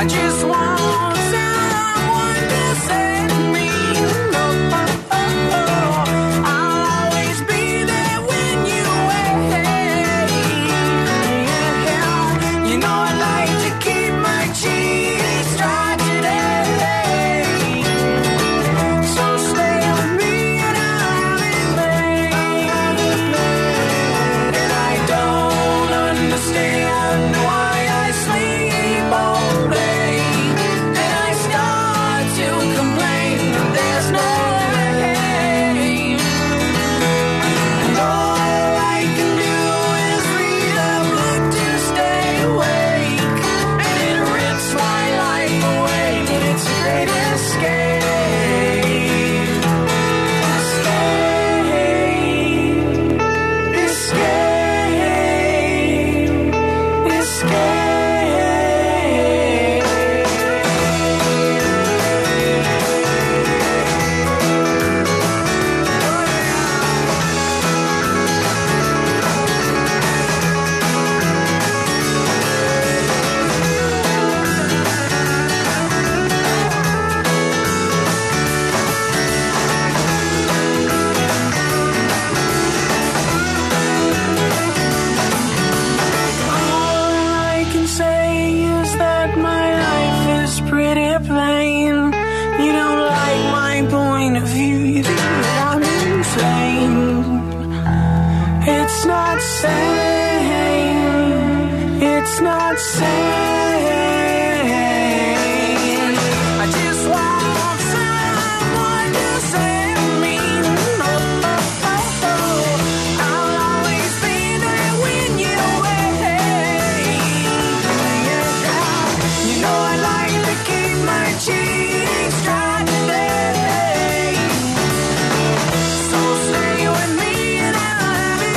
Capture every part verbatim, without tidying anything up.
I just want someone to save me. No, oh, oh, I'll always be there when you wait. You know I like to keep my cheeks dry today. So stay with me and I'll be late. And I don't understand why I sleep all day. And I start to complain that there's no rain. And all I can do is read a book to stay awake. And it rips my life away, but it's a great escape. Escape. Escape. All I can say is that my life is pretty plain. You don't like my point of view, you think that I'm insane. It's not sane. It's not sane. I just want someone to save me. Oh, oh, oh, oh. I'll always be there when you wait. You know I like to keep my cheeks dry today. So stay with me and I'll be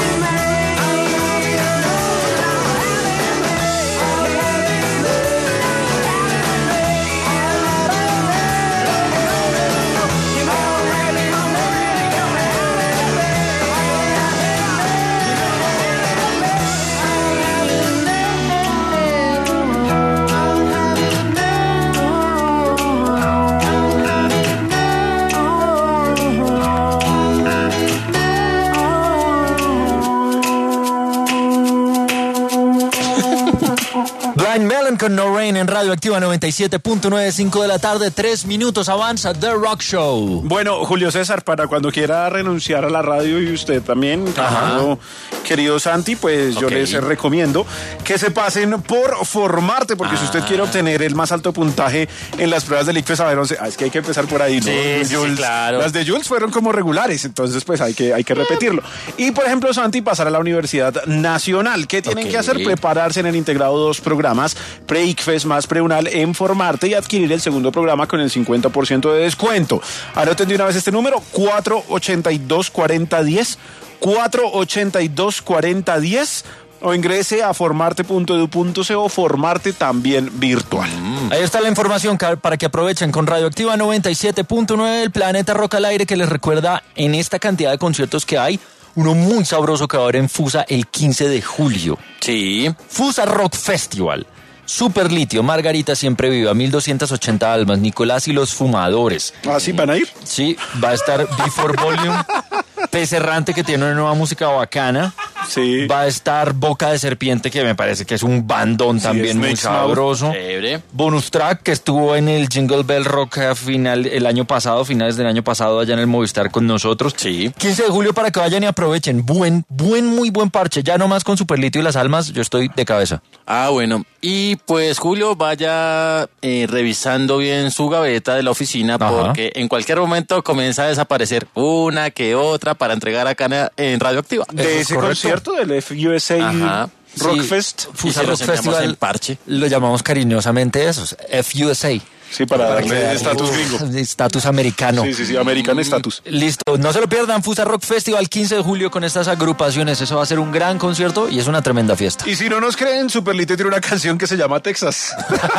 Blind Melon con No Rain en Radio Activa noventa y siete punto nueve, cinco de la tarde, tres minutos avanza The Rock Show. Bueno, Julio César, para cuando quiera renunciar a la radio y usted también, querido, querido Santi, pues yo Ok. les recomiendo que se pasen por Formarte, porque si usted quiere obtener el más alto puntaje en las pruebas del ICFES Saber once, ah, es que hay que empezar por ahí, ¿no? Sí, sí, Jules, claro. Las de Jules fueron como regulares, entonces pues hay que, hay que repetirlo. Y por ejemplo, Santi, pasar a la Universidad Nacional. ¿Qué tienen Ok. que hacer? Prepararse en el integrado dos programas, pre-ICFES más preunal en Formarte y adquirir el segundo programa con el cincuenta por ciento de descuento. Anoten de una vez este número, cuatro ochenta y dos, cuarenta diez, cuatro ochenta y dos, cuarenta diez, o ingrese a formarte punto edu punto co, Formarte también virtual. Ahí está la información ca- para que aprovechen con Radioactiva noventa y siete punto nueve, el Planeta Rock al aire, que les recuerda en esta cantidad de conciertos que hay, uno muy sabroso que va a haber en Fusa el quince de julio. Sí. Fusa Rock Festival. Super Litio, Margarita Siempre Viva, mil doscientas ochenta almas, Nicolás y los Fumadores. ¿Ah, sí van a ir? Sí, va a estar Before Volume, Pez Errante, que tiene una nueva música bacana. Sí. Va a estar Boca de Serpiente, que me parece que es un bandón también muy Snake's Mouth. sabroso. Chévere. Bonus Track, que estuvo en el Jingle Bell Rock a final, el año pasado, finales del año pasado, allá en el Movistar con nosotros. Sí. quince de julio para que vayan y aprovechen. Buen, buen, muy buen parche. Ya nomás con Super Litio y las almas, yo estoy de cabeza. Ah, bueno. Y pues, Julio, vaya eh, revisando bien su gaveta de la oficina, Ajá. porque en cualquier momento comienza a desaparecer una que otra para entregar acá en, en Radioactiva. Eso De es ese correcto. concierto del F U S A Ajá. Rockfest. Y Fusa se Rock los enviamos Festival en parche. lo llamamos cariñosamente esos, F U S A. Sí, para darle estatus gringo. Estatus americano. Sí, sí, sí, American Status. Listo, no se lo pierdan, Fusa Rock Festival quince de julio con estas agrupaciones. Eso va a ser un gran concierto y es una tremenda fiesta. Y si no nos creen, Super Litio tiene una canción que se llama Texas.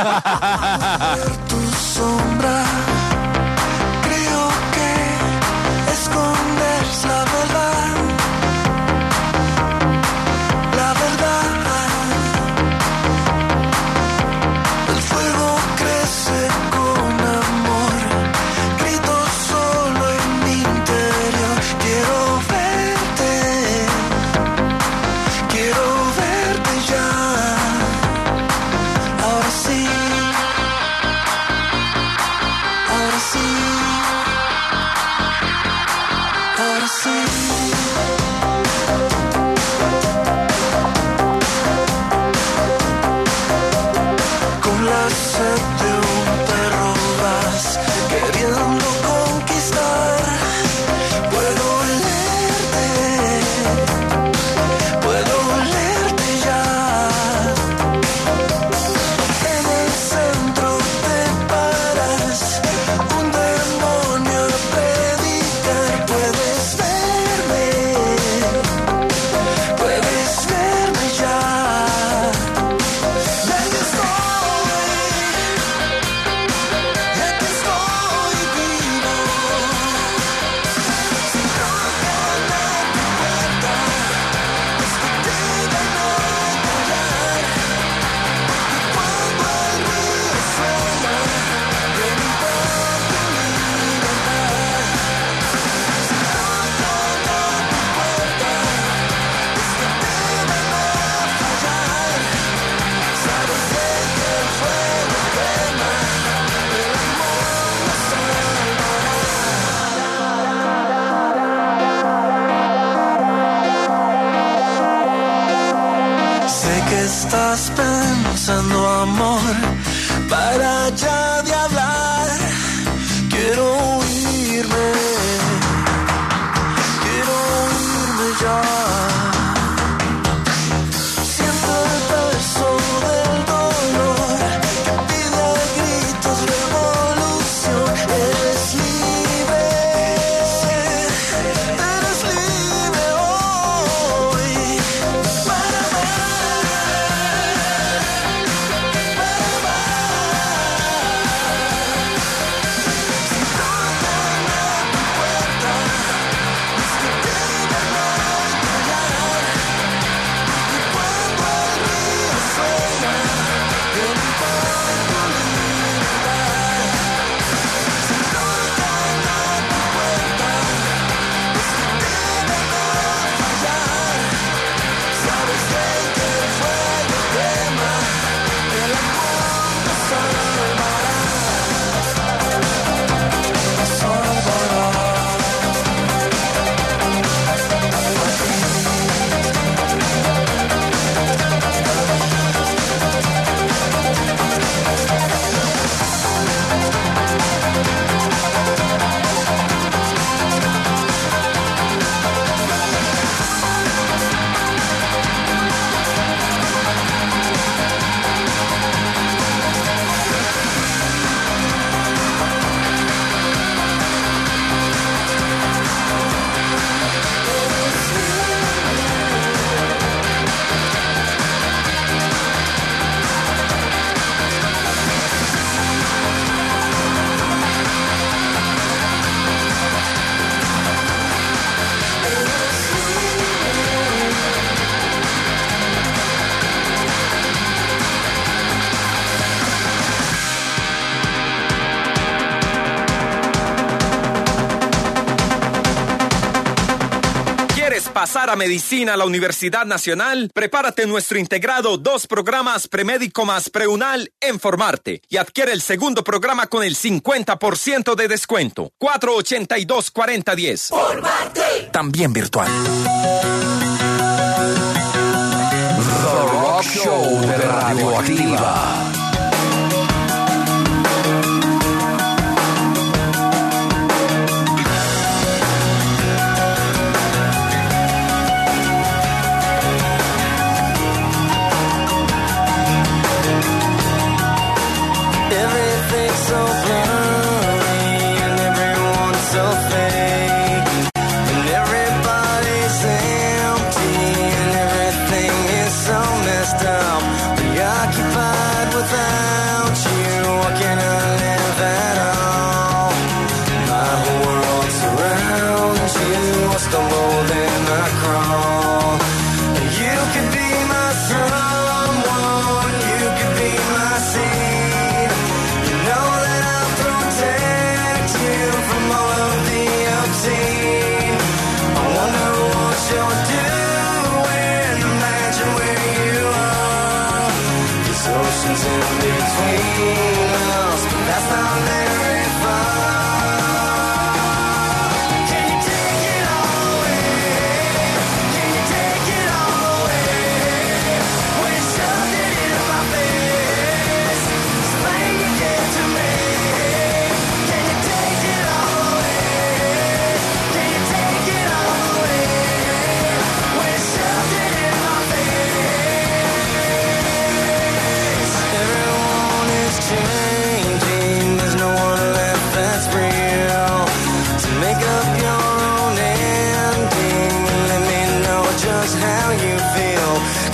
Tu sombra, creo que escondes la verdad, la verdad. El fuego Con la sed de un perro vas queriendo conquistar. Puedo olerte, puedo olerte ya. En el centro te paras, un demonio a predicar. Puedes verme, puedes verme ya. Ya que estoy, ya que estoy vivo. Si tocan a tu puerta, es que te van a callar. Y cuando el río suena, que no importa mi libertad. Si tocan a tu puerta, es que te van a fallar. Sabes bien que el fuego quema, el amor nos salvará. Sé que estás pensando, amor, para ya de hablar. Quiero irme, quiero irme ya. Siento el peso del dolor que pide a gritos revolución. Eres libre, eres libre hoy para amar, para amar. Si tocan a tu puerta, es que te van a callar. Y cuando el río suena, que no importa tu libertad. Si tocan a tu puerta, es que te van a fallar. Sabes bien que el fuego quema, el amor nos salvará. Nos salvará. ¿Quieres pasar a medicina a la Universidad Nacional? Prepárate nuestro integrado dos programas premédico más preunal en Formarte y adquiere el segundo programa con el cincuenta por ciento de descuento. cuatro ochenta y dos, cuarenta diez. Formarte. También virtual. The Rock Show de Radioactiva. Everything's so blurry and everyone's so fake, and everybody's empty and everything is so messed up, preoccupied with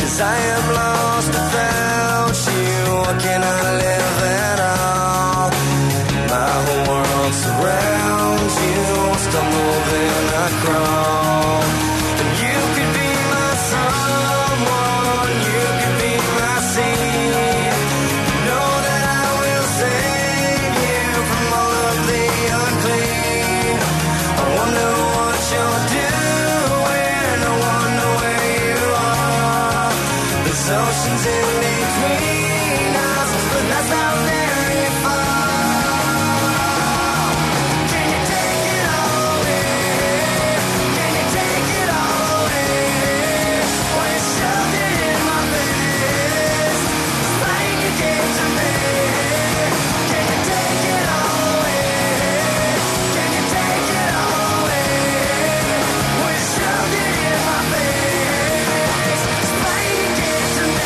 'cause I am lost without you. I cannot live at all. My whole world surrounds you. Stumble then I crawl. And you could be my someone, you could be my seed. Know that I will save you from all of the unclean. I wonder what you're doing, I wonder where you are. There's oceans in between us, but that's not very far. Can you take it all away? Can you take it all away? When you shoved it in my face, like you gave to me. Can you take it all away? Can you take it all away? When you shoved it in my face, like you gave to me.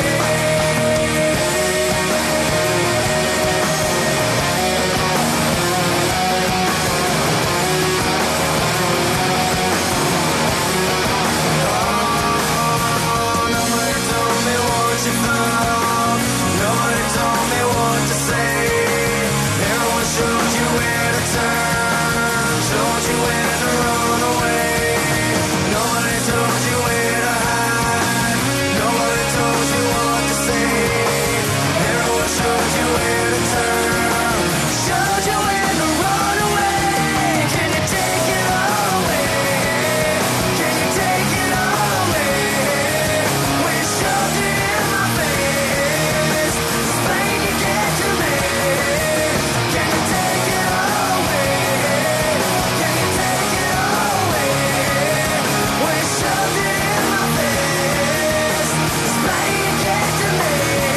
Nobody told me what you found. Nobody told me what to say. No one showed you where to turn, showed you where to run away. Nobody told you where to hide. Nobody told you what to say. No one showed you where to turn, showed you where to run away. Can you take it all away? Can you take it all away? When you shoved it in my face, it's plain you get to me. Can you take it all away? Can you take it all away? When you shoved it in my face, it's plain you get to me.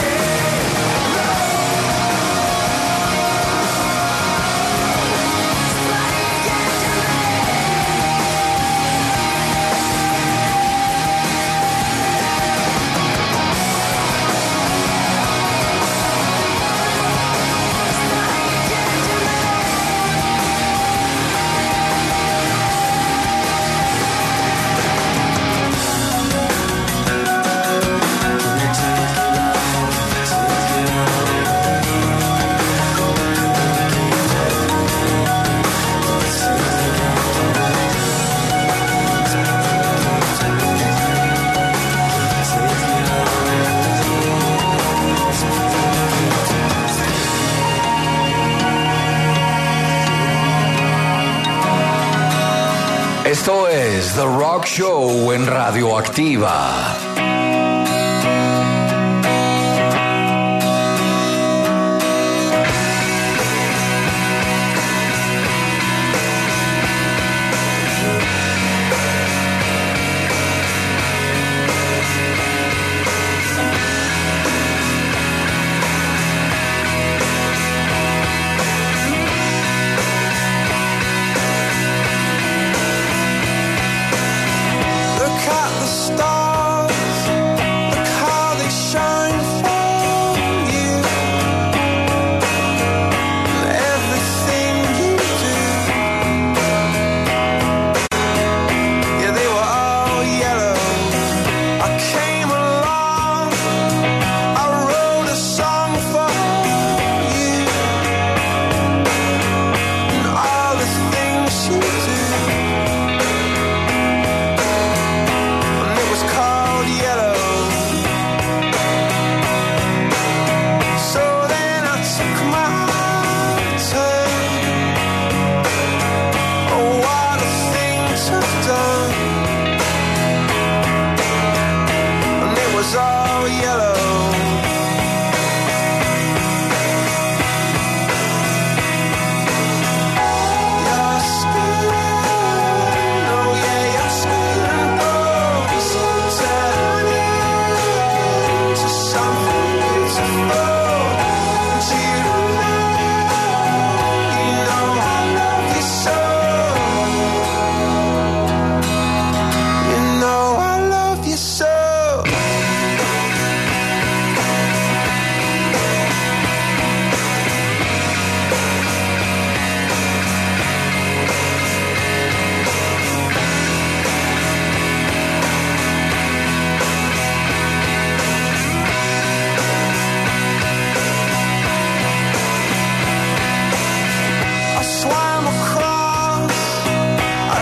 Esto es The Rock Show en Radioactiva. Look at the stars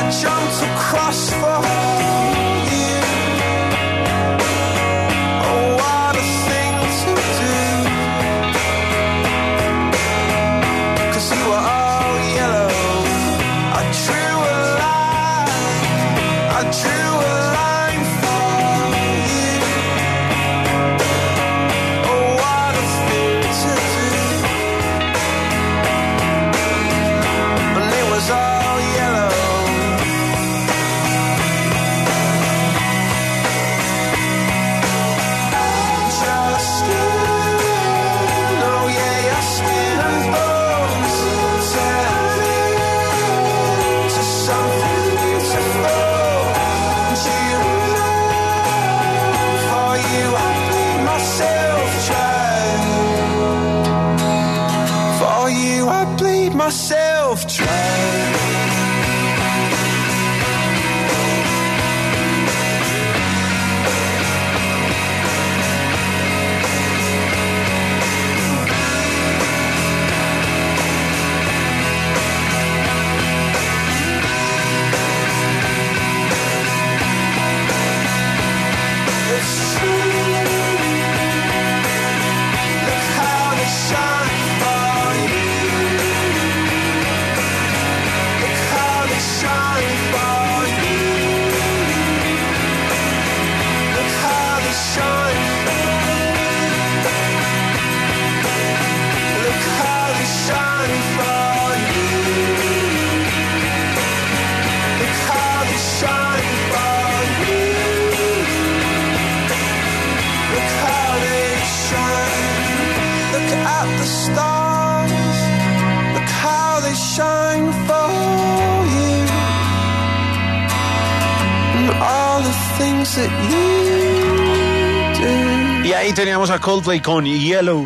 jumped across for you. Oh, what a thing to do. 'Cause you were all yellow. I drew a line, I drew a line for you. Oh, what a thing to do. And it was all yellow. Just skin, oh yeah, your skin and bones turn into something beautiful. And you, for you I bleed myself dry. For you I bleed myself dry. It's true. Look how they shine for you. Look how they shine for you. Look how they shine. Look how they shine for you. Look how they shine for you. Look how they shine. Look at the stars. Look how they shine for you. And all the things that you do. Y ahí teníamos a Coldplay con Yellow.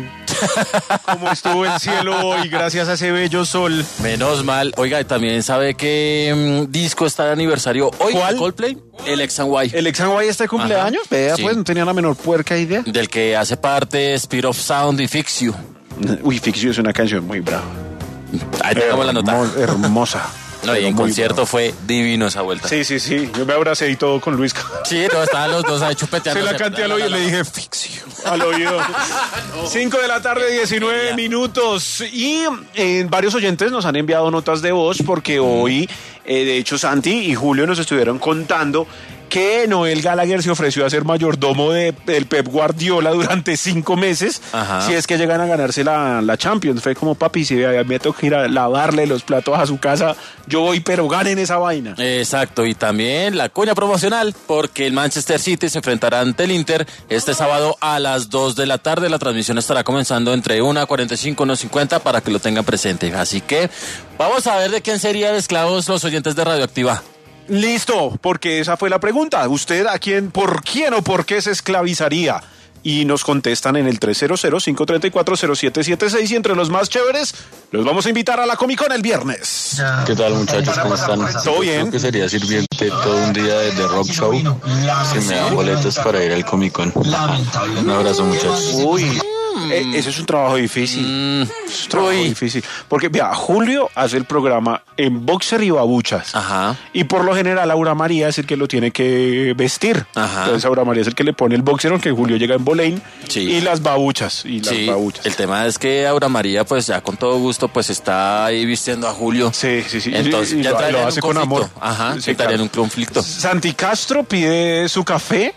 Como estuvo el cielo hoy gracias a ese bello sol. Menos mal. Oiga, y también sabe que mm, disco está de aniversario hoy. ¿Cuál? de Coldplay, el X and Y. ¿El X and Y está de cumpleaños? Ajá. Vea, Sí. pues no tenía la menor puerca idea. Del que hace parte Speed of Sound y Fix You. Uy, Fix You es una canción muy brava. Ahí tengamos la nota. Hermo- Hermosa. No, y Pero en muy concierto brava. fue divino esa vuelta. Sí, sí, sí. Yo me abracé y todo con Luis. Sí, no, estaban los dos ahí chupeteando. Se la canté al oído y le dije Fix You al oído. cinco de la tarde, diecinueve minutos. Y eh, varios oyentes nos han enviado notas de voz porque hoy, eh, de hecho, Santi y Julio nos estuvieron contando que Noel Gallagher se ofreció a ser mayordomo de, del Pep Guardiola durante cinco meses. Ajá. Si es que llegan a ganarse la, la Champions. Fue como, papi, si me tengo que ir a lavarle los platos a su casa, yo voy, pero ganen esa vaina. Exacto, y también la cuña promocional, porque el Manchester City se enfrentará ante el Inter este sábado a las dos de la tarde. La transmisión estará comenzando entre una cuarenta y cinco y una cincuenta para que lo tengan presente. Así que vamos a ver de quién serían esclavos los oyentes de Radioactiva. Listo, porque esa fue la pregunta. ¿Usted a quién, por quién o por qué se esclavizaría? Y nos contestan en el tres cero cero, cinco tres cuatro, cero siete siete seis y entre los más chéveres los vamos a invitar a la Comic Con el viernes. ¿Qué tal, muchachos? ¿Cómo están? ¿Todo bien? Creo que sería sirviente todo un día de, de rock show si me dan boletos para ir al Comic Con. Un abrazo, muchachos. Uy, eh, ese es un trabajo difícil. Mm, Es un trabajo uy. difícil. Porque, vea, Julio hace el programa en boxer y babuchas. Ajá. Y por lo general, Aura María es el que lo tiene que vestir. Ajá. Entonces, Aura María es el que le pone el boxer, aunque Julio llega en boleín. Sí. Y las babuchas. Y las Sí, babuchas. el tema es que Aura María, pues ya con todo gusto, pues está ahí vistiendo a Julio. Sí, sí, sí. Entonces Y- y ya lo- entraría lo en hace un con conflicto. amor. Ajá, Sí, entraría claro. en un conflicto. Santi Castro pide su café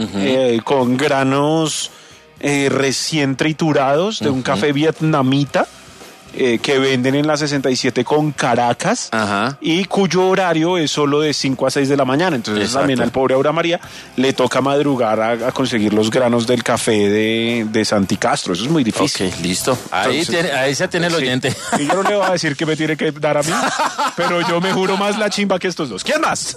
eh, con granos eh, recién triturados de un café vietnamita eh, que venden en la sesenta y siete con Caracas Ajá. y cuyo horario es solo de cinco a seis de la mañana. Entonces Exacto. también al pobre Aura María le toca madrugar a, a conseguir los granos del café de, de Santi Castro. Eso es muy difícil. Ok, listo. Ahí, Entonces, tiene, ahí se tiene el Sí. oyente. Y yo no le voy a decir que me tiene que dar a mí, pero yo me juro más la chimba que estos dos. ¿Quién más?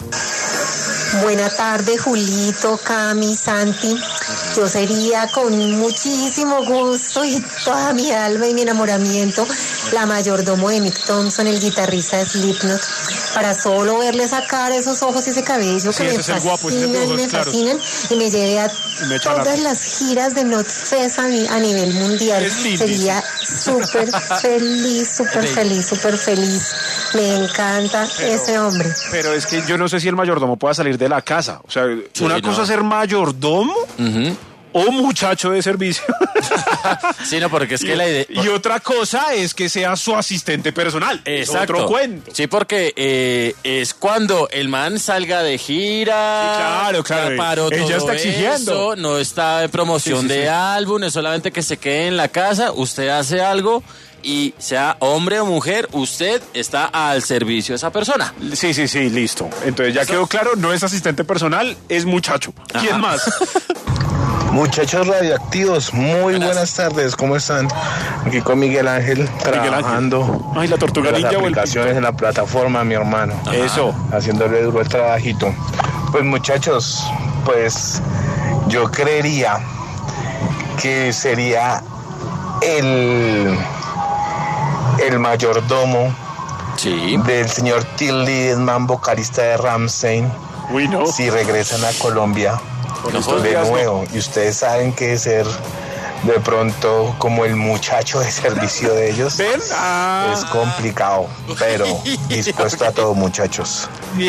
Buena tarde, Julito, Cami, Santi. Yo sería con muchísimo gusto y toda mi alma y mi enamoramiento la mayordomo de Mick Thompson, el guitarrista de Slipknot, para solo verle sacar esos ojos y ese cabello Sí, que ese me es el guapo, ese es el de fascinan, ojos me claros. fascinan y me lleve a Y me echa la- todas las giras de Notfest a, ni- a nivel mundial. Es lindísimo. Sería súper feliz, súper feliz, súper feliz Me encanta ese hombre. Pero es que yo no sé si el mayordomo pueda salir de la casa. O sea, Sí, una no. cosa es ser mayordomo Ujú. o muchacho de servicio. Sí, no, porque es que la idea... Y otra cosa es que sea su asistente personal. Es Exacto. otro cuento. Sí, porque eh, es cuando el man salga de gira. Sí, claro, claro. ya paró Ella todo está exigiendo. eso, no está en promoción Sí, sí, de sí. álbum, es solamente que se quede en la casa, usted hace algo y sea hombre o mujer, usted está al servicio de esa persona. Sí, sí, sí, listo. Entonces ya quedó claro, no es asistente personal, es muchacho. ¿Quién Ajá. más? Muchachos radioactivos, muy Buenas. buenas tardes, ¿cómo están? Aquí con Miguel Ángel, trabajando Ay, la tortuga en las ninja o el aplicaciones en la plataforma, mi hermano. Eso. Haciéndole duro el trabajito. Pues muchachos, pues yo creería que sería el, el mayordomo Sí. del señor Till Lindemann, vocalista de Rammstein, Uy, no. si regresan a Colombia Con estos de días, no. nuevo. Y ustedes saben que ser de pronto como el muchacho de servicio de ellos ¿Ven? Ah. es complicado, pero dispuesto a todo, muchachos.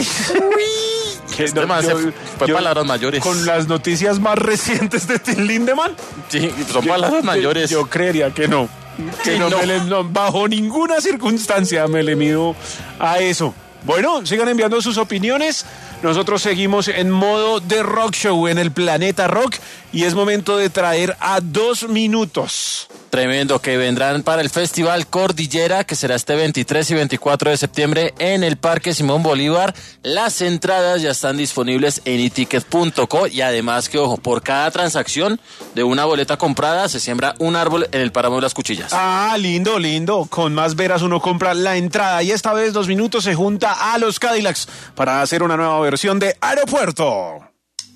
Que Este man se- fue palabras mayores. Con las noticias más recientes de Till Lindemann, Sí, son palabras yo- mayores. Yo creería que no. Que Sí, no, no. me le- no, bajo ninguna circunstancia me le mido a eso. Bueno, sigan enviando sus opiniones. Nosotros seguimos en modo de rock show en el Planeta Rock y es momento de traer a dos minutos. Tremendo, que vendrán para el Festival Cordillera, que será este veintitrés y veinticuatro de septiembre en el Parque Simón Bolívar. Las entradas ya están disponibles en i ticket punto co y además que, ojo, por cada transacción de una boleta comprada se siembra un árbol en el páramo de las Cuchillas. Ah, lindo, lindo. Con más veras uno compra la entrada y esta vez dos minutos se junta a los Cadillacs para hacer una nueva versión de Aeropuerto.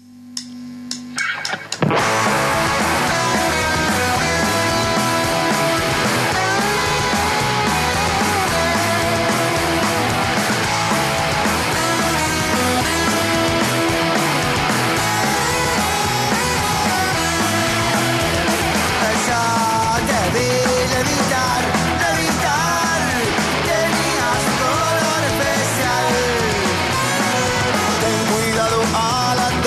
Ella debe levitar, levitar, tenía su color especial. Ten cuidado al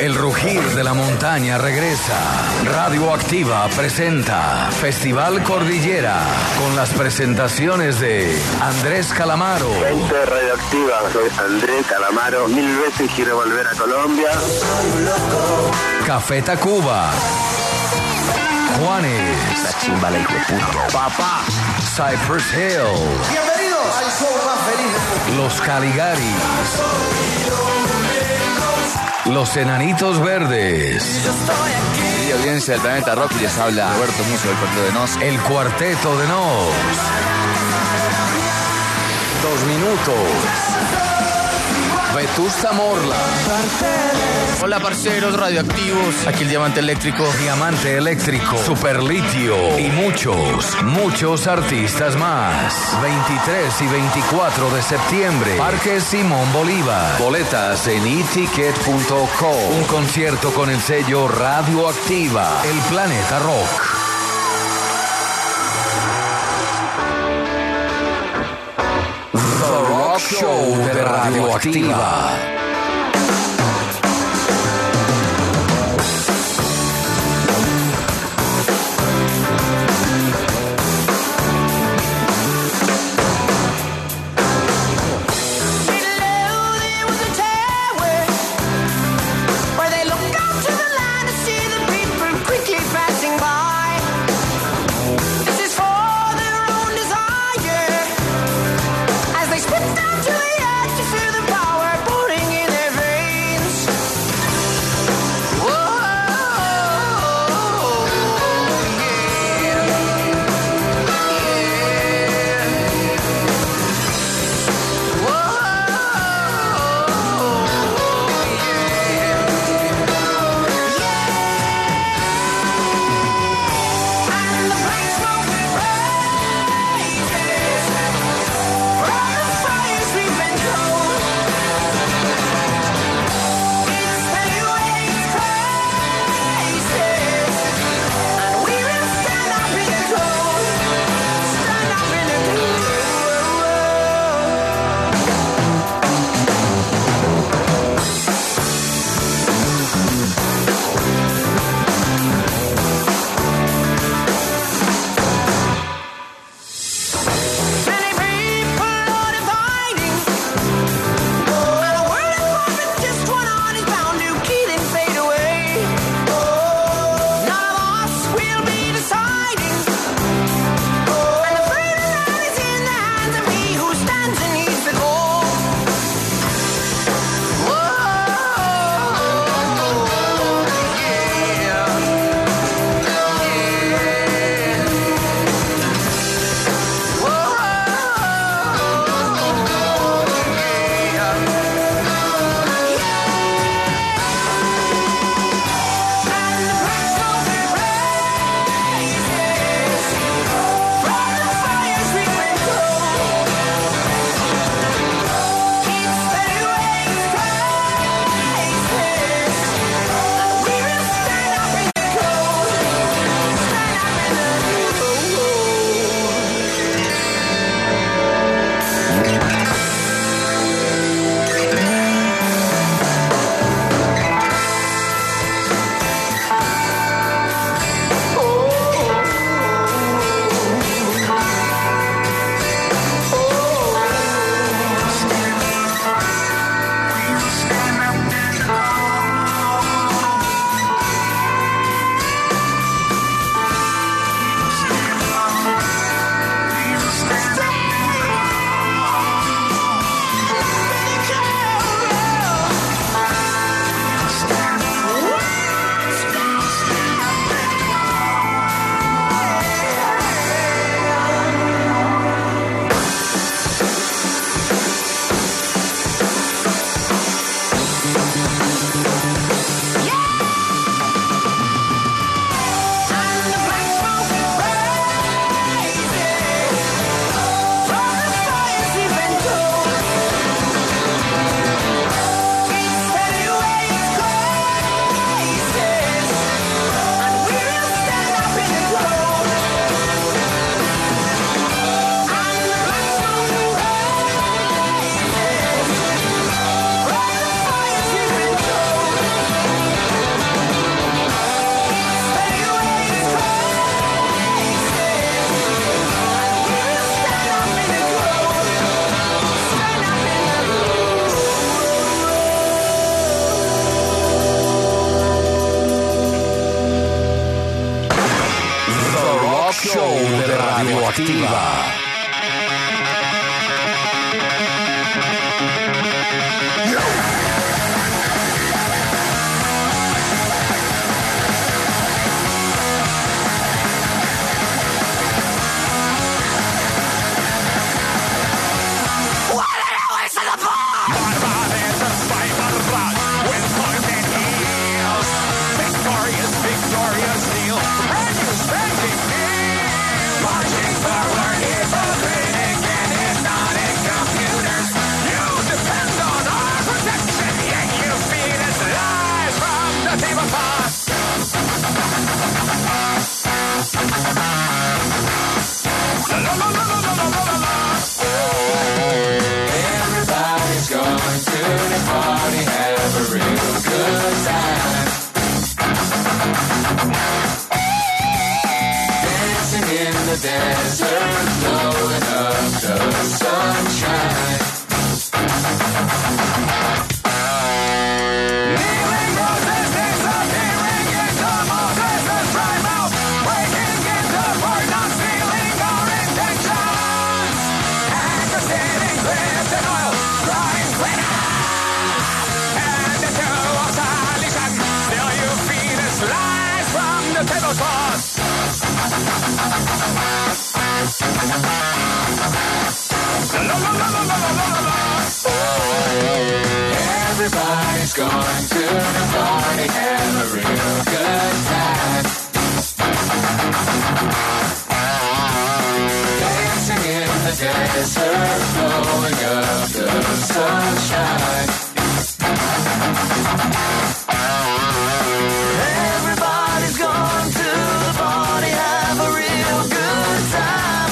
El rugir de la montaña regresa. Radioactiva presenta Festival Cordillera con las presentaciones de Andrés Calamaro. Gente de Radioactiva, soy Andrés Calamaro. Mil veces quiero volver a Colombia. Café Tacuba. Juanes. La chimba, la hijo de puta. Papá. Cypress Hill. Bienvenidos al show más feliz. Los Caligaris. Los Enanitos Verdes. Querida audiencia del Planeta Rock, les habla Roberto Musso del Cuarteto de Nos. El Cuarteto de Nos. Dos minutos. Vetusta Morla. Hola parceros radioactivos, aquí el Diamante Eléctrico. Diamante Eléctrico, Superlitio y muchos, muchos artistas más. veintitrés y veinticuatro de septiembre, Parque Simón Bolívar. Boletas en e ticket punto com. Un concierto con el sello Radioactiva, el Planeta Rock. The Rock Show de Radioactiva. Down to the edge to feel the power pouring Radioactiva. Everybody's going to the party, have a real good time. Dancing in the desert, blowing up the sunshine. Kneeling roses disappearing into Moses' dry mouth, breaking into part, not stealing our intentions. Anchors hitting cliffs and oil, drawing clean up. And into obsolescence, still you feed us lies from the tablecloth. Everybody's going to the party, have a real good time. Dancing in the desert, blowing up the sunshine. Everybody's going to the party, have a real good time.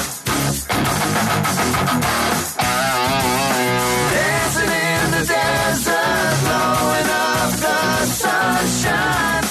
Dancing in the desert, blowing up the sunshine.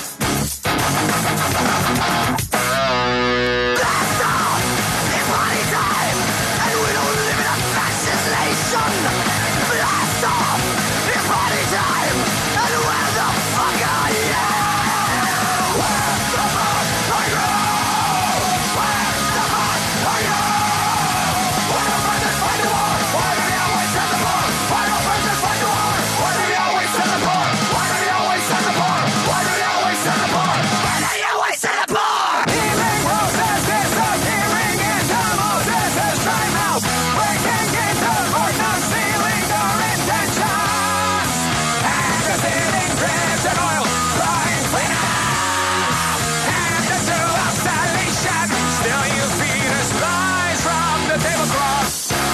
Blast off! It's party time! And we don't live in a fascist nation! Blast off! It's party time! And where the fuck are you? Where the fuck are you? Where the fuck are you? Why don't friends fight the war? Why do they always send the poor? Why don't friends fight the war? Why do they always send the poor? Why do they always send the poor? Why do they always send the poor? Why do they always send the poor? Healing roses disappearing into Moses' dry mouth, breaking into part, not stealing our intentions. Anchors hitting grips and oil, drawing clean up. And into obsolescence, still you feed us lies from the tablecloth.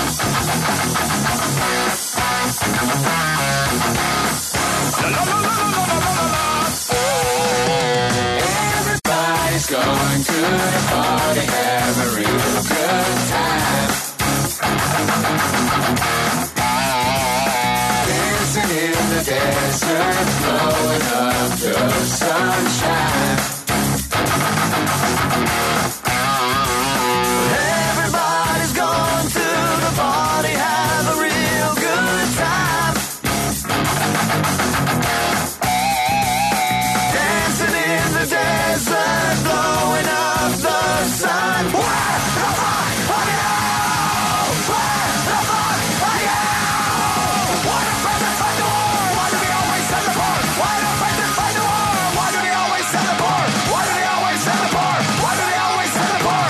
Everybody's going to the party, have a real good time. Dancing in the desert, blowing up the sunshine. Everybody's going to the party, have a real good time. Dancing in the desert, blowing up the sun. Where the fuck are you? Where the fuck are you? Why do friends fight the war? Why do they always send the poor? Why do friends fight the war? Why do they always send the poor? Why do they always send the poor? Why do they always send the poor?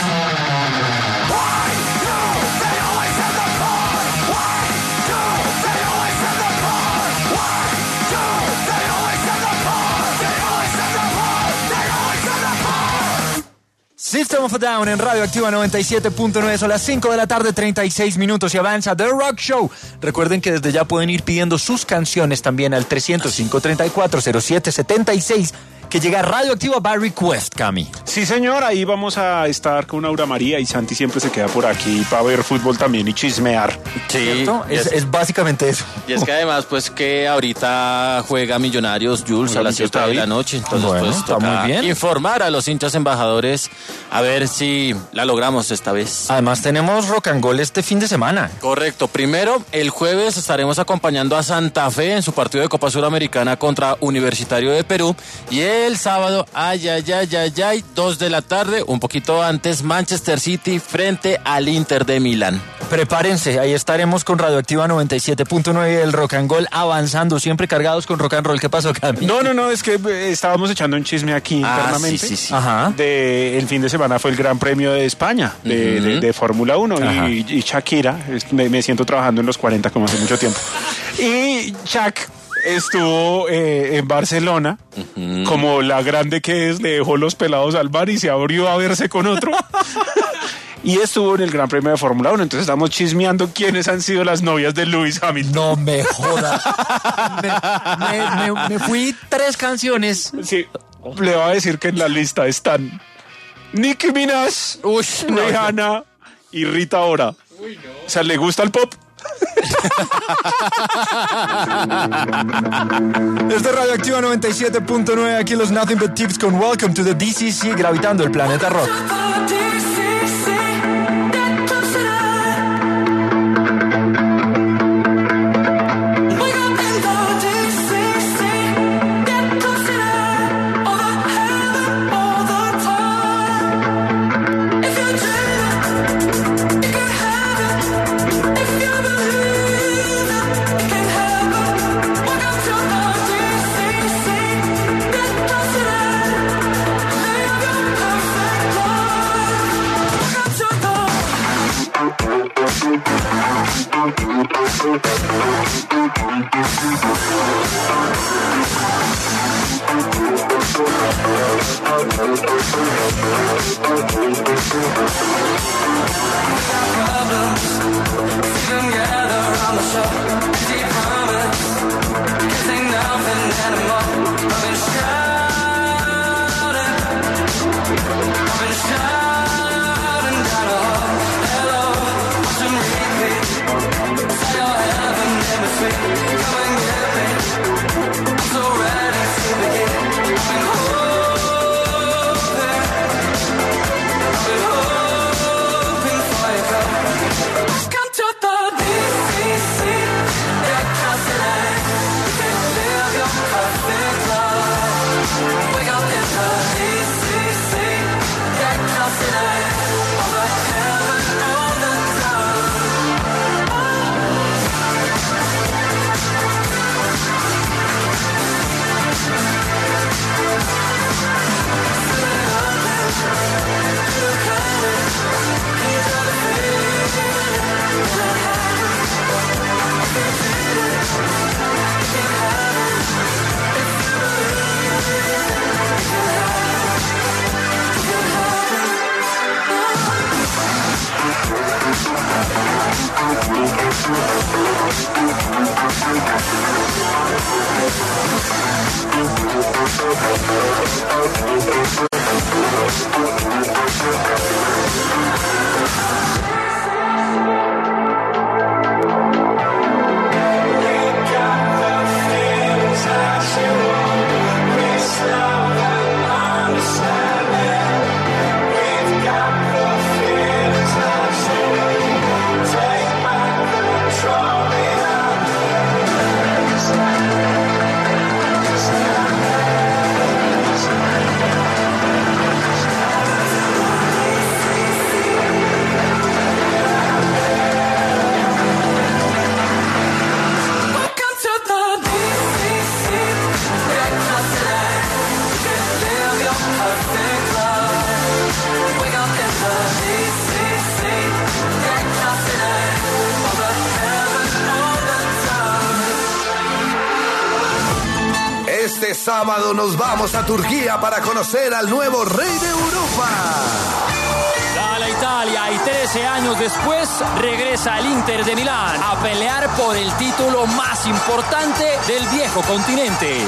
Why do they always send the poor? Why do they always send the poor? Why do they always send the poor? They always send the poor. They always send the poor. System of a Down en Radio Activa noventa y siete punto nueve, son las cinco de la tarde, treinta y seis minutos y avanza The Rock Show. Recuerden que desde ya pueden ir pidiendo sus canciones también al trescientos cinco treinta y cuatro cero siete setenta y seis, que llega Radio Activa by Request, Cami. Sí, señor, ahí vamos a estar con Aura María y Santi siempre se queda por aquí para ver fútbol también y chismear. Sí, ¿Cierto? y Es, es, es básicamente eso. y es que además, pues que ahorita juega Millonarios Jules Juega a las Millos siete de la David. noche. Entonces, Bueno, pues está toca muy bien. informar a los hinchas embajadores a ver si la logramos esta vez. Además tenemos Rock and Gold este fin de semana. Correcto. Primero, el jueves estaremos acompañando a Santa Fe en su partido de Copa Suramericana contra Universitario de Perú. Y El sábado, ay, ay, ay, ay, ay, dos de la tarde, un poquito antes, Manchester City frente al Inter de Milán. Prepárense, ahí estaremos con Radioactiva noventa y siete punto nueve, el Rock and Roll avanzando, siempre cargados con rock and roll. ¿Qué pasó, Cami? No, no, no, es que eh, estábamos echando un chisme aquí Ah, internamente. sí, sí, sí. Ajá. De, el fin de semana fue el Gran Premio de España, de, Ujú. de, de Fórmula uno, Ajá. y, y Shakira, es- me, me siento trabajando en los cuarenta como hace mucho tiempo. Y Shak estuvo eh, en Barcelona, como la grande que es, le dejó los pelados al bar y se abrió a verse con otro. Y estuvo en el Gran Premio de Fórmula uno, entonces estamos chismeando quiénes han sido las novias de Lewis Hamilton. No me jodas. me, me- me- me fui tres canciones. Sí, le voy a decir que en la lista están Nicki Minaj, Uy, no, Rihanna y Rita Ora. O sea, ¿le gusta el pop? Desde Radioactiva noventa y siete punto nueve, aquí los Nothing But Tips con Welcome to the D C C, gravitando el planeta rock. Este sábado nos vamos a Turquía para conocer al nuevo rey de Europa. Dale Italia, y trece años después regresa al Inter de Milán a pelear por el título más importante del viejo continente.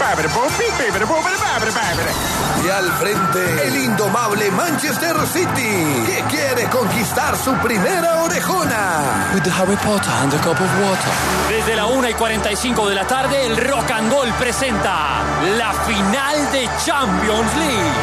Y al frente, el indomable Manchester City, que quiere conquistar su primera orejona. With the Harry Potter and the cup of water. Desde la una y cuarenta y cinco de la tarde, el Rock and Roll presenta la final de Champions League.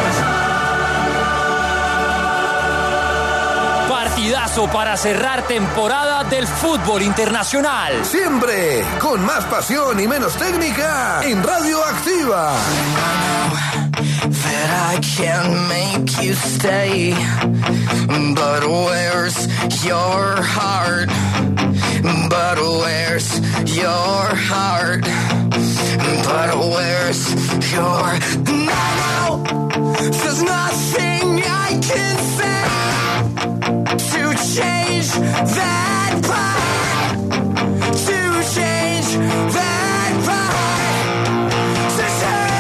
Partidazo para cerrar temporada del fútbol internacional. Siempre con más pasión y menos técnica en Radioactiva. that I can make you stay. But where's your heart? But where's your heart? But where's your... No, there's nothing I can say to change that part. To change that part. To change.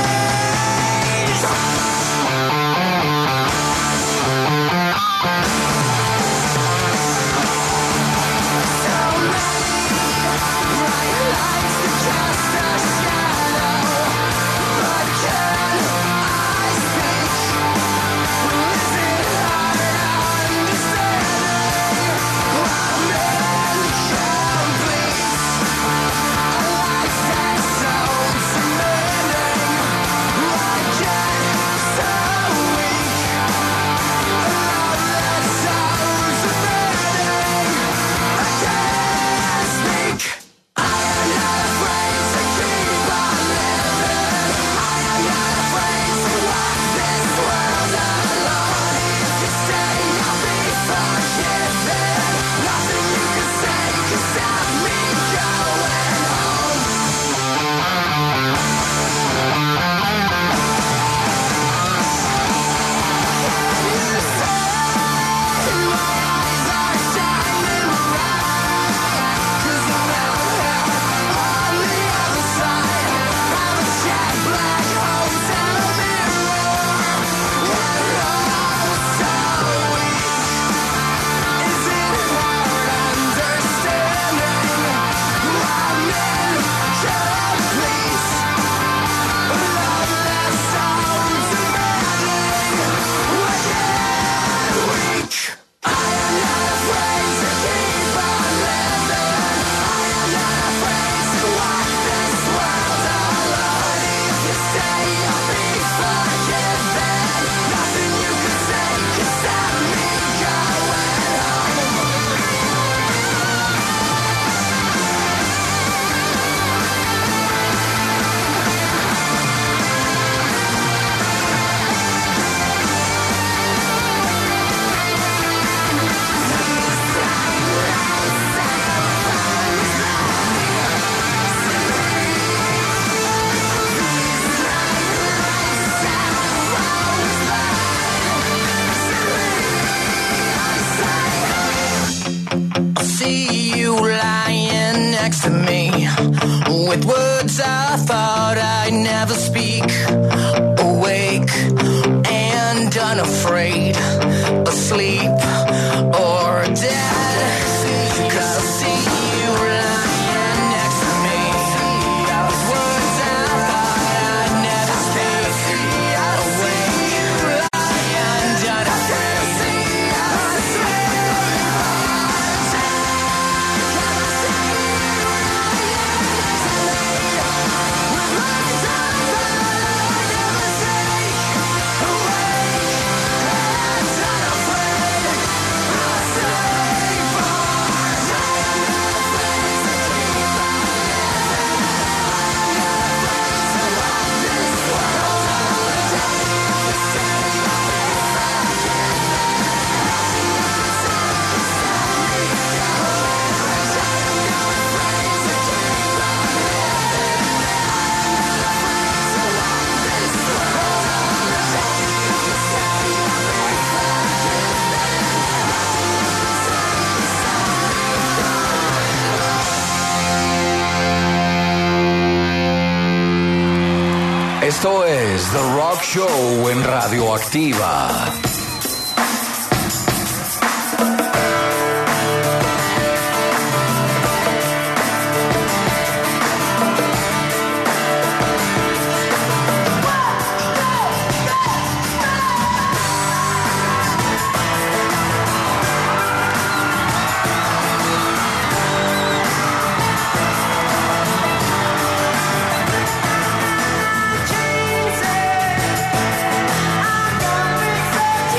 To me with words I thought I'd never speak, awake and unafraid, asleep or dead. 'Cause I see you lying next to me with words I thought I'd never speak, awake and unafraid. Esto es The Rock Show en Radioactiva. Jesus, I'm gonna be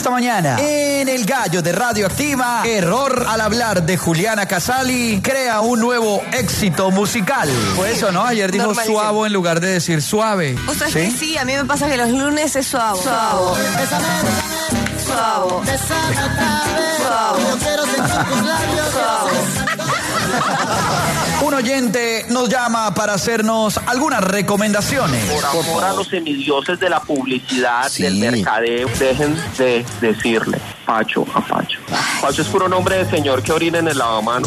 Esta mañana, en El Gallo de Radioactiva, error al hablar de Juliana Casali crea un nuevo éxito musical. Por eso, ¿no? Ayer dijo Normalicen. suavo en lugar de decir suave. O sea, ¿Sí? que sí, a mí me pasa que los lunes es suavo. Suavo. Suavo. Suavo. Un oyente nos llama para hacernos algunas recomendaciones. Por amor a los semidioses de la publicidad, del mercadeo, dejen de decirle Pacho a Pacho. Pacho es puro nombre de señor que orina en el lavamanos.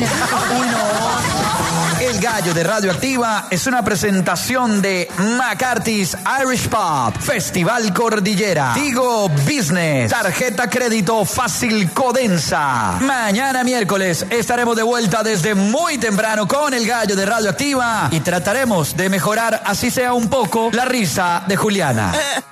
El Gallo de Radioactiva es una presentación de McCarthy's Irish Pub, Festival Cordillera, Tigo Business, Tarjeta Crédito Fácil Codensa. Mañana miércoles estaremos de vuelta desde muy temprano con El Gallo de Radioactiva y trataremos de mejorar, así sea un poco, la risa de Juliana.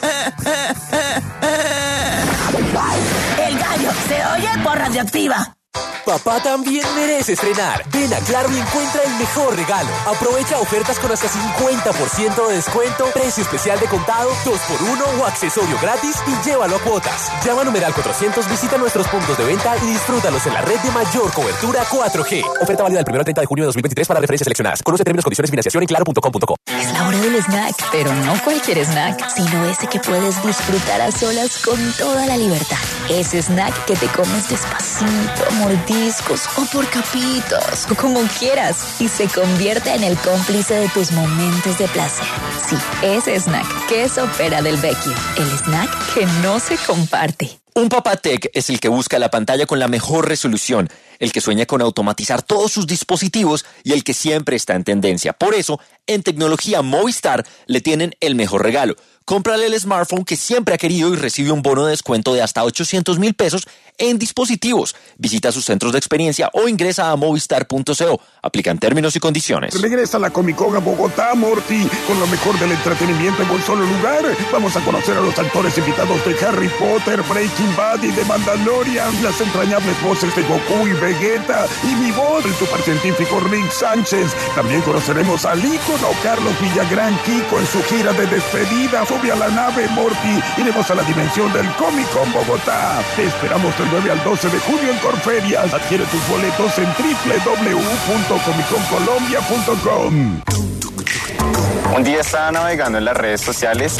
El Gallo se oye por Radioactiva. Papá también merece estrenar. Ven a Claro y encuentra el mejor regalo. Aprovecha ofertas con hasta cincuenta por ciento de descuento, precio especial de contado, dos por uno o accesorio gratis y llévalo a cuotas. Llama a numeral cuatrocientos, visita nuestros puntos de venta y disfrútalos en la red de mayor cobertura cuatro G. Oferta válida del primero al treinta de junio de dos mil veintitrés para referencias seleccionadas. Conoce términos, condiciones y financiación en claro punto com punto co. Es la hora del snack, pero no cualquier snack, sino ese que puedes disfrutar a solas con toda la libertad. Ese snack que te comes despacito, mordiscos o por capitos, o como quieras, y se convierte en el cómplice de tus momentos de placer. Sí, ese snack, queso pera del Vecchio, el snack que no se comparte. Un papá tech es el que busca la pantalla con la mejor resolución, el que sueña con automatizar todos sus dispositivos y el que siempre está en tendencia. Por eso, en Tecnología Movistar le tienen el mejor regalo. Cómprale el smartphone que siempre ha querido y recibe un bono de descuento de hasta ochocientos mil pesos en dispositivos. Visita sus centros de experiencia o ingresa a movistar punto co. Aplican términos y condiciones. Regresa la Comic Con a Bogotá, Morty, con lo mejor del entretenimiento en un solo lugar. Vamos a conocer a los actores invitados de Harry Potter, Breaking Bad y de Mandalorian, las entrañables voces de Goku y Vegeta, y mi voz, el supercientífico Rick Sánchez. También conoceremos al ícono Carlos Villagrán Kiko en su gira de despedida. Sube a la nave, Morty. Iremos a la dimensión del Comic Con Bogotá. Te esperamos del nueve al doce de junio en Corferias. Adquiere tus boletos en doble u doble u doble u punto comic con colombia punto com. Un día estaba navegando en las redes sociales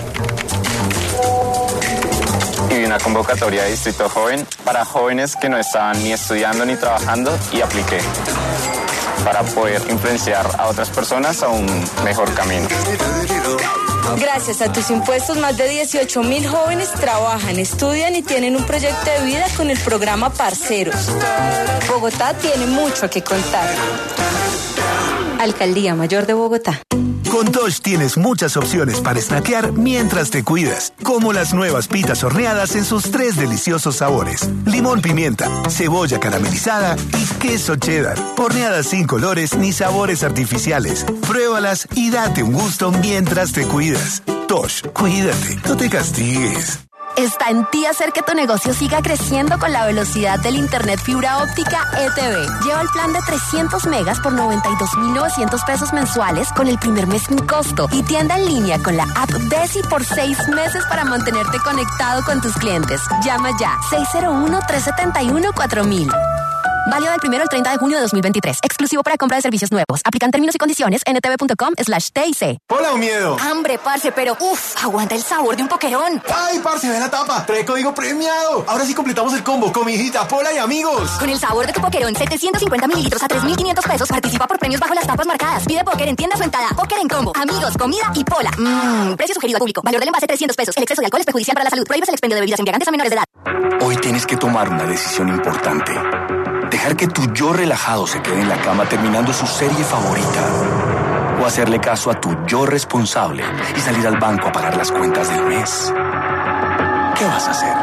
y vi una convocatoria de Distrito Joven para jóvenes que no estaban ni estudiando ni trabajando y apliqué para poder influenciar a otras personas a un mejor camino. Gracias a tus impuestos, más de dieciocho mil jóvenes trabajan, estudian y tienen un proyecto de vida con el programa Parceros. Bogotá tiene mucho que contar. Alcaldía Mayor de Bogotá. Con Tosh tienes muchas opciones para snackear mientras te cuidas, como las nuevas pitas horneadas en sus tres deliciosos sabores: limón pimienta, cebolla caramelizada y queso cheddar, horneadas sin colores ni sabores artificiales. Pruébalas y date un gusto mientras te cuidas. Tosh, cuídate, no te castigues. Está en ti hacer que tu negocio siga creciendo con la velocidad del internet fibra óptica E T V. Lleva el plan de trescientos megas por noventa y dos mil novecientos pesos mensuales con el primer mes sin costo y tienda en línea con la app Desi por seis meses para mantenerte conectado con tus clientes. Llama ya seis cero uno, tres siete uno, cuatro mil. Válido del primero al treinta de junio de dos mil veintitrés. Exclusivo para compra de servicios nuevos. Aplican términos y condiciones en ntv.com slash TIC. Hola, un miedo. Hambre, parce, pero uff, aguanta el sabor de un poquerón. Ay, parce, ve la tapa. Trae código premiado. Ahora sí completamos el combo con mi hijita Pola y amigos. Con el sabor de tu poquerón, setecientos cincuenta mililitros a tres mil quinientos pesos. Participa por premios bajo las tapas marcadas. Pide póker en tiendas o en tada. Póker en combo. Amigos, comida y Pola. Mmm, precio sugerido al público. Valor del envase trescientos pesos. El exceso de alcohol es perjudicial para la salud. Prohíbes el expendio de bebidas embriagantes a menores de edad. Hoy tienes que tomar una decisión importante. Dejar que tu yo relajado se quede en la cama terminando su serie favorita. O hacerle caso a tu yo responsable y salir al banco a pagar las cuentas del mes. ¿Qué vas a hacer?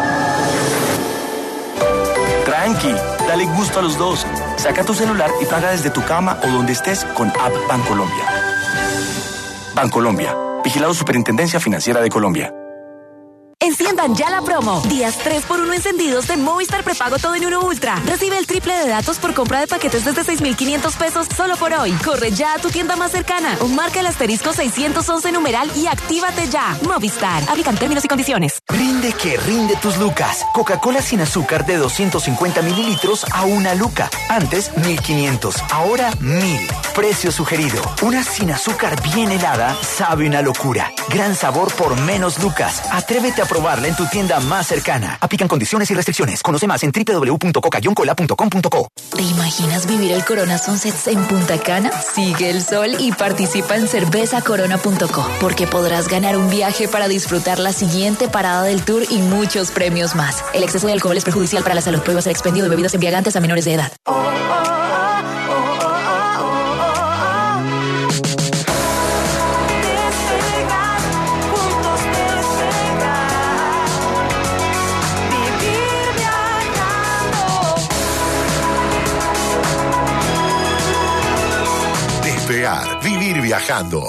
Tranqui, dale gusto a los dos. Saca tu celular y paga desde tu cama o donde estés con App Bancolombia. Bancolombia, vigilado Superintendencia Financiera de Colombia. Enciendan ya la promo. Días tres por uno encendidos de Movistar Prepago Todo en Uno Ultra. Recibe el triple de datos por compra de paquetes desde seis mil quinientos pesos solo por hoy. Corre ya a tu tienda más cercana o marca el asterisco seiscientos once numeral y actívate ya. Movistar. Aplican términos y condiciones. Rinde que rinde tus lucas. Coca-Cola sin azúcar de doscientos cincuenta mililitros a una luca. Antes mil quinientos, ahora mil. Precio sugerido. Una sin azúcar bien helada sabe una locura. Gran sabor por menos lucas. Atrévete a probarla en tu tienda más cercana. Aplican condiciones y restricciones. Conoce más en doble u doble u doble u punto coca cola punto com punto co. ¿Te imaginas vivir el Corona Sunsets en Punta Cana? Sigue el sol y participa en cerveza corona punto co, porque podrás ganar un viaje para disfrutar la siguiente parada del tour y muchos premios más. El exceso de alcohol es perjudicial para la salud. Prohíbas el expendio de bebidas embriagantes a menores de edad. Despegar, vivir viajando.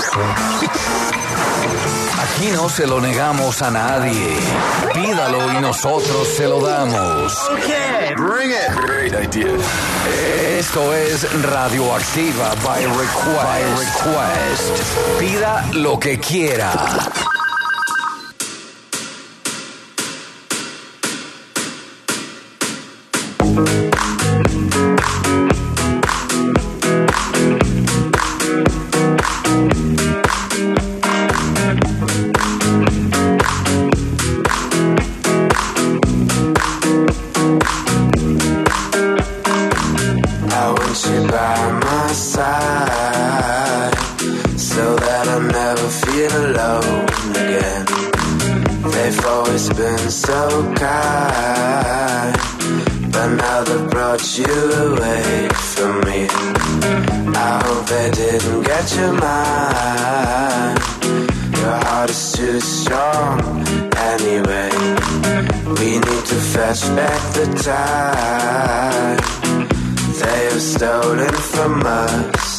Aquí no se lo negamos a nadie. Pídalo y nosotros se lo damos. Okay, bring it. Great idea. Esto es Radioactiva by Request. By Request. Pida lo que quiera. So kind, but now they brought you away from me. I hope they didn't get your mind. Your heart is too strong anyway. We need to fetch back the time they have stolen from us.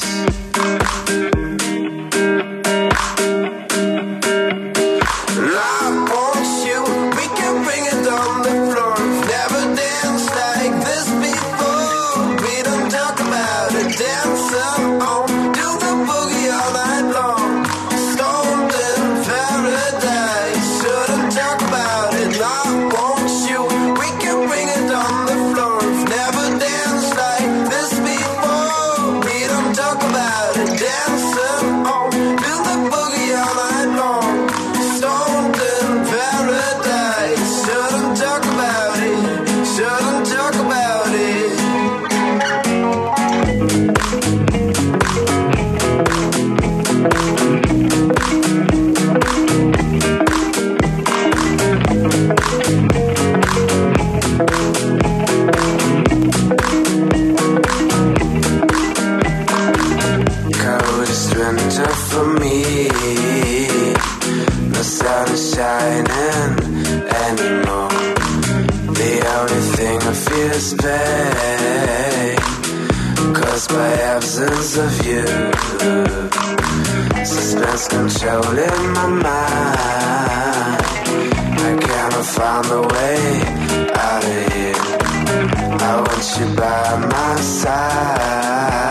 Of you, suspense controlling my mind. I cannot find a way out of here. I want you by my side.